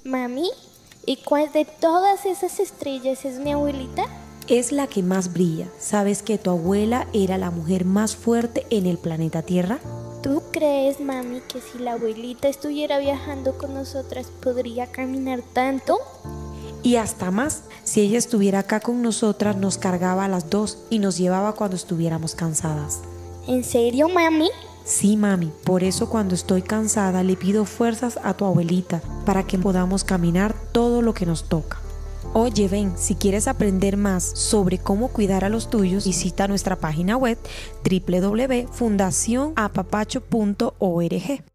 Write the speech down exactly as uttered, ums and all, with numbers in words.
Mami, ¿y cuál de todas esas estrellas es mi abuelita? Es la que más brilla. ¿Sabes que tu abuela era la mujer más fuerte en el planeta Tierra? ¿Tú crees, mami, que si la abuelita estuviera viajando con nosotras podría caminar tanto? Y hasta más, si ella estuviera acá con nosotras nos cargaba a las dos y nos llevaba cuando estuviéramos cansadas. ¿En serio, mami? Sí, mami, por eso cuando estoy cansada le pido fuerzas a tu abuelita para que podamos caminar todo lo que nos toca. Oye, ven, si quieres aprender más sobre cómo cuidar a los tuyos, visita nuestra página web doble u doble u doble u punto fundación apapacho punto org.